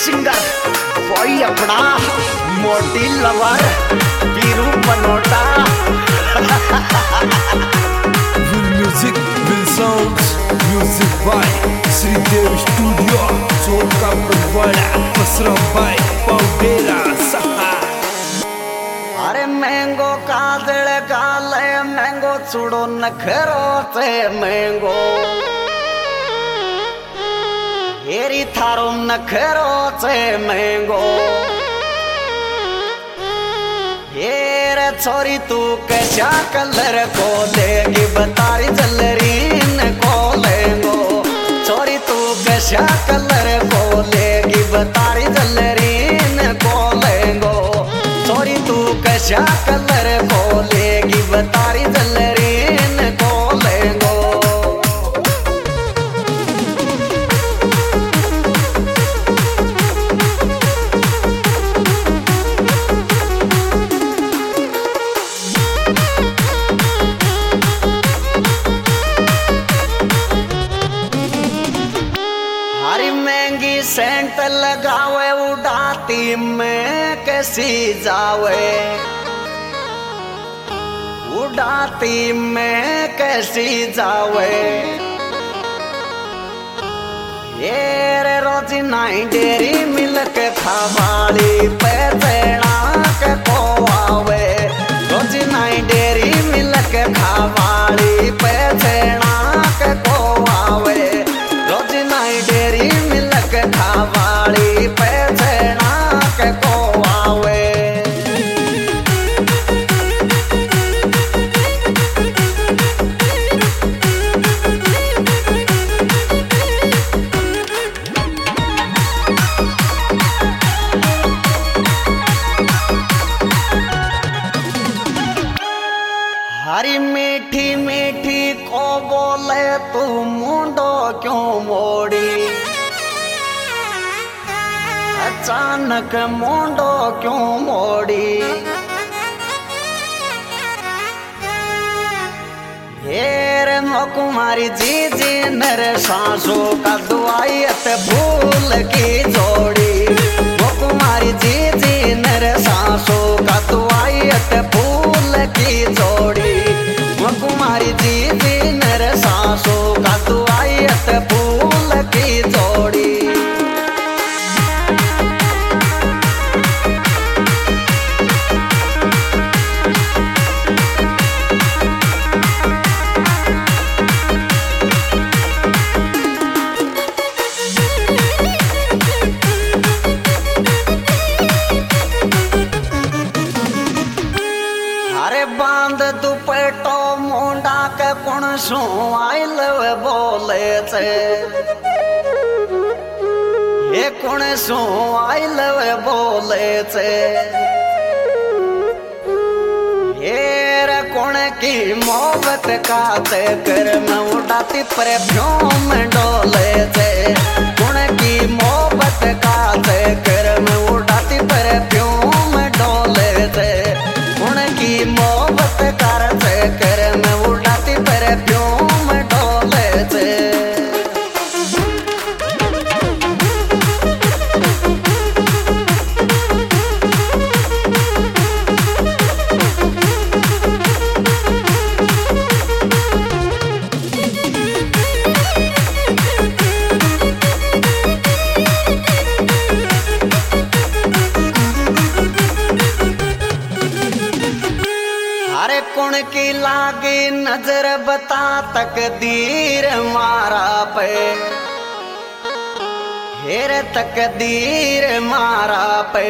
Singer कोई अपना Moti lover Biru Banota. Will music, will sounds, music by Sridev Studio, Chowka Purwada, Pasra by Paudera Saha. अरे मैंगो काजल काले मैंगो चूड़ो नखरो से मैंगो हेरी थारो नखरो से मैंगो हेर छोरी तू कैसा कलर को देगी बतारी जलरीन को लेंगो छोरी तू कैसा कलर को लेगी बतारी जलरीन को लेंगो छोरी तू कैसा कलर को लेगी बतारी जलरीन को लेंगो। सेंट लगावे उड़ाती में कैसी जावे उड़ाती में कैसी जावे ये रे रोजी नाई डेरी मिलक खावाली पे चढ़ा के को आवे रोजी नाई डेरी मिलक खावाली पे चढ़ा के को आवे रोजी नाई डेरी खावाली पे चढ़ा के को आवे। हरी मीठी मीठी को बोले तू मुंडो क्यों मोड़ी अचानक मुंडो क्यों मोड़ी हेर कुमारी जी जी नर सांसों का दुआयत भूल की जोड़ी वो कुमारी जी जी नर सांसों का दुआयत भूल की जोड़ी वो कुमारी जी जी नर सांसों का दुआयत भूल की जोड़ी। बांध दुपट्टो मुंडा के कुण सु आई लव बोले छे ये कुण सु आई लव बोले छे ये रे कुण की मोहब्बत का चक्कर में उड़ाती परफ्यूम डोले छे कुण की मोहब्बत का चक्कर में उड़ाती परफ्यूम डोले छे कुण की मोहब्बत कर चक्कर में उड़ाती परफ्यूम डोले छे। कुण की लागी नजर बता तकदीर मारा पे हेर तकदीर मारा पे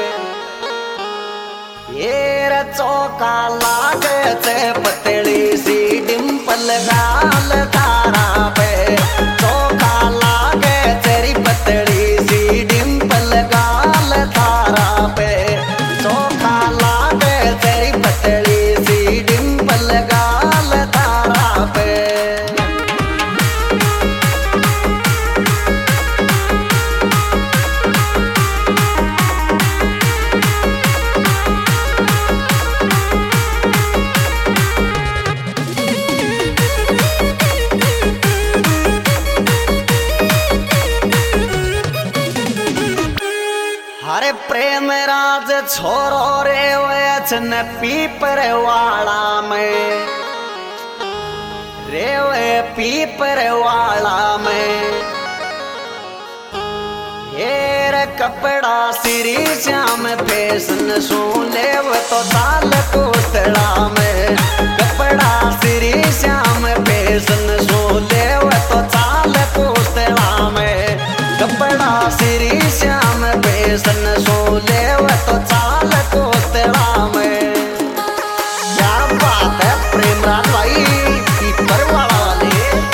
हेर चौका लागे से पतली सी डिम्पल गाल तारा पे चौका लागे तेरी पतली सी डिम्पल गाल तारा पे चौका लागे तेरी पतली डिम्पल गाल तारा पे। प्रेम राज छोरो रे वचन पीपर वाला में रे पीपर वाला में हेर कपड़ा श्री श्याम फैशन सो लेव तो ताल कोतड़ा में कपड़ा श्री श्याम फैशन सो लेव तो ताल कोतड़ा में कपड़ा श्री श्याम फैशन सो लेव तो ताल कोतड़ा में। क्या बात है प्रेमराज भाई पीपर वाला वाले।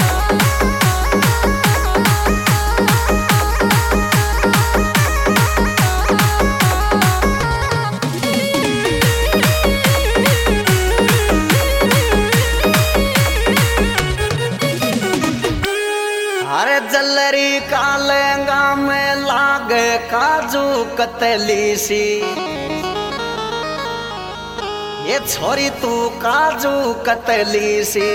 जल्लरी का लहंगा में लागे काजू कतली सी ये छोरी तू काजू कतली सी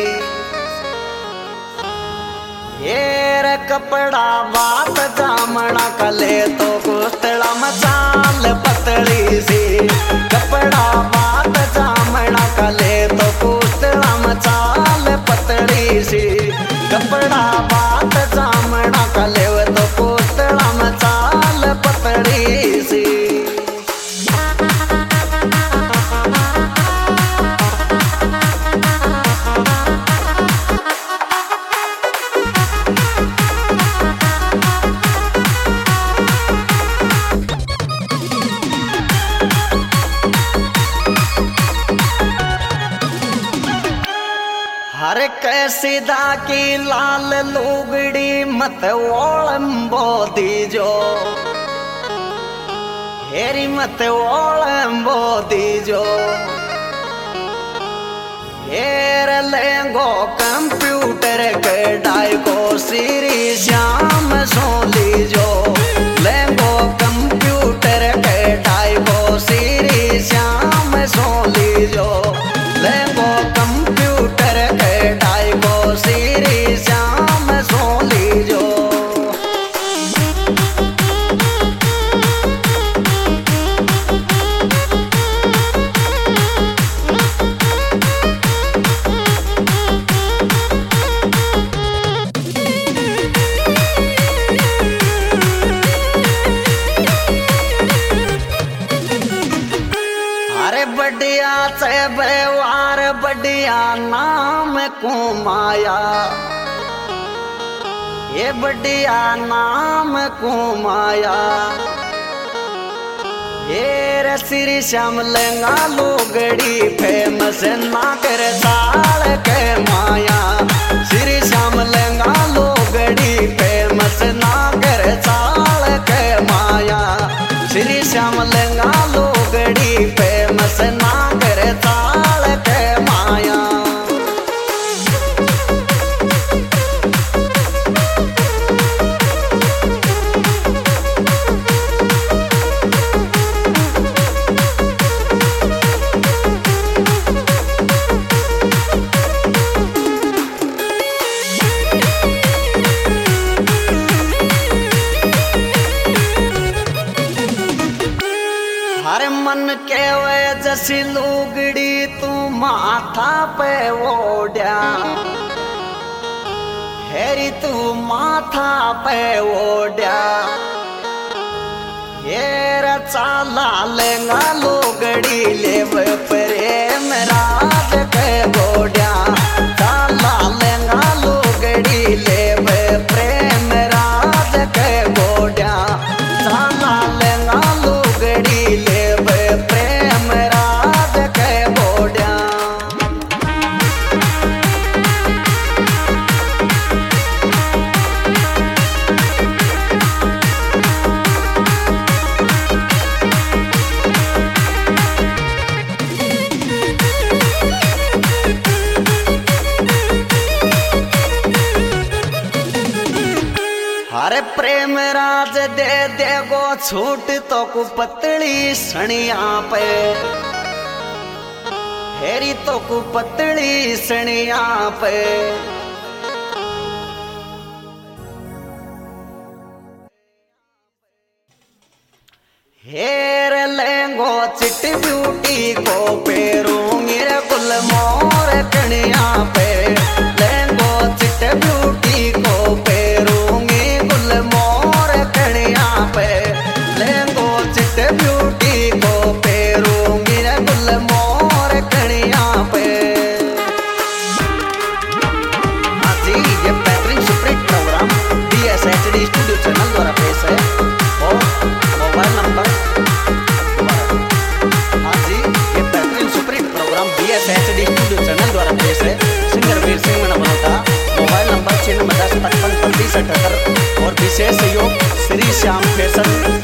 ये रे कपड़ा बात जामना कले तो कुस्तड़ा मचाल पतली सी कपड़ा बात जामना कले तो कुस्तड़ा मचाल पतली सी कपड़ा बात जामना कले तो कुस्तड़ा मचाल पतली सी। हर कैसीदा की लाल लुगड़ी मत ओलंबो दीजो हेरी मत ओलंबो दीजो हेर लेंगो कंप्यूटर के डाई को श्री श्याम सो लीजो लेंगो कंप्यूटर के डाई को श्री श्याम सो लीजो लेंगो कंप्यूटर के डाई को श्री श्याम सो लीजो। बढ़िया से व्यवहार बढ़िया नाम कुमाया ये बढ़िया नाम कुमाया ये श्री श्याम लहंगा लुगड़ी फेमस ना कर साल के माया श्री श्याम लहंगा लुगड़ी फेमस ना कर साल के माया श्री श्याम लहंगा लुगड़ी फेमस ना कर साल के माया। हर मन के वे जैसी लुगड़ी तू माथा पे ओढ़ा हेरी तू माथा पे ओढ़ा ये चाला लेंगा लुगड़ी लेव प्रेम राज के गोड़ा चाला लेंगा लुगड़ी लेव प्रेम राज के गोड़ा चाला लेंगा लुगड़ी लेव प्रेम राज के गोड़ा। हरे प्रेम राज दे देगो छूट तो कु पतली सणिया पे हेरी तो कु पतली सणिया पे। हेर लेंगो चिट ब्यूटी को पेरूंगी रे गुलमोहर कनिया पे, लेंगो चिट ब्यूटी को पेरूंगी गुलमोहर कनिया पे, लेंगो चिट ब्यूटी को पेरूंगी रे गुलमोहर कनिया पे। हाँ जी, ये बेहतरीन superhit program BSHD studio channel द्वारा पेश है और मोबाइल नंबर, हाँ जी, ये बेहतरीन superhit program BSHD studio channel द्वारा पेश है। Singer Veer Singh Meena Banota, mobile number 9610553578 और विशेष सहयोग श्री श्याम फैशन